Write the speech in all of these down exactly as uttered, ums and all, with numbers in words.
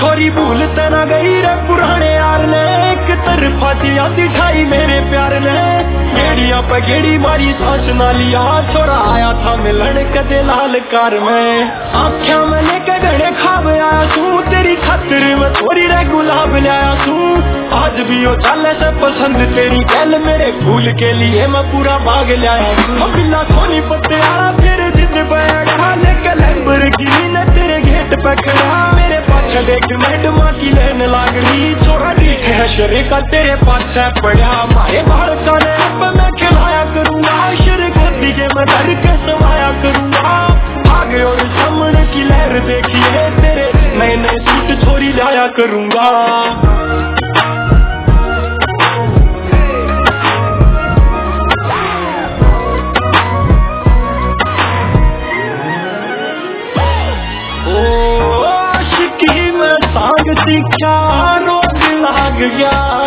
छोरी भूल तना गई रे पुराने यार ने, एक तरफा दी ठाई मेरे प्यार ने। गेड़िया पे गेड़ी मारी सांस ना लिया, छोरा आया था मिलन कदे लाल कार में। आँखिया में लेके गड़े खाब आया तू, तेरी खातिर मैं थोड़ी रे गुलाब लाया तू। आज भी वो चाले से पसंद तेरी गल, मेरे फूल के लिए मैं पूरा बाग लाया तू। बिल्ला सोनी पत्ते आया फिर जिद बैठा, लेके लैम्बोर्गिनी ने तेरे गेट पे खड़ा। मेरे पाछे देख मैडम की लेन लाग रही, छोरा देख है शरीर का तेरे पाछे पड़ा। मारे बाहर का ने अब मैं खिलाया करूंगा, शरीर गोदी के मैं डर के समाया करूंगा। आगे और सामने की लहर देखिए, तेरे नए नए सूट छोरी लाया करूंगा। सीखा रोग लाग गया,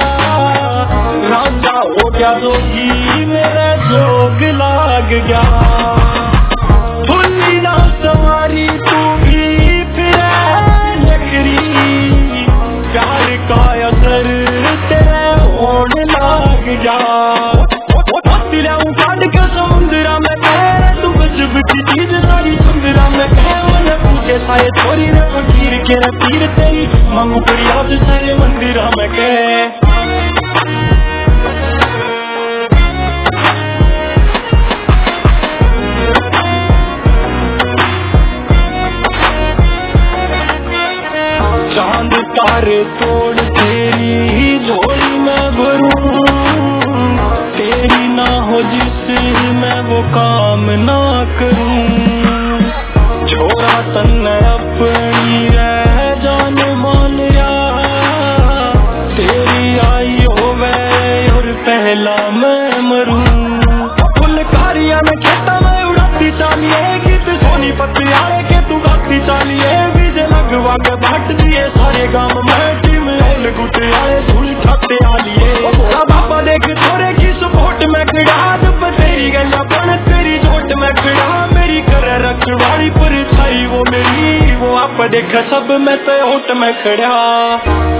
राजा हो गया जोगी मेरा जोग लाग गया। फुल्ली ना सवारी तू भी फिर लकड़ी, प्यार का असर तेरे होने लाग गया। तेरा उठाड़ के समुद्रा में कह तू गजब की चीज सारी सुंदरा में कह। पूछे सारे थोड़ी रे फकीर के रे पीर तेरी मांगू फरियाद सारे मंदिरा में कह। चांद तारे तोड़ तेरी झोली में भरूं, तेरी ना हो जिससे मैं वो काम ना करूं। छोरा तन अपनी रह जान मान या, तेरी आई होवे और पहला मैं मरूं। फुलकारियां में खेता में उड़ाती चालिए, गीत सोनी पत्ती आए के तू गाती चालिए। बीज लगवा के बाट दिए सारे गांव में, टीम ओल गुटे आए धूल छाते आलिए। बाबा देख थोड़े की सपोर्ट में खड़ा, जब तेरी गंजा बन तेरी झोट में खड़ा। मेरी कर रखवाड़ी पर छाई वो मेरी, वो आप देख सब मैं तो होट में खड़ा।